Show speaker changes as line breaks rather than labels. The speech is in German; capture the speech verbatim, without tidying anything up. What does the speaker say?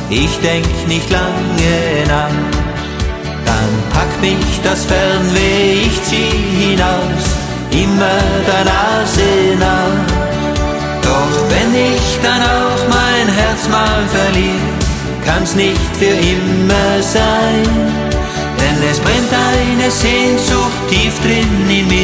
ich denk nicht lange nach. Dann packt mich das Fernweh, ich zieh hinaus, immer der Nase nach. Doch wenn ich dann auch mein Herz mal verliere, kann's nicht für immer sein, denn es brennt eine Sehnsucht tief drin in mir.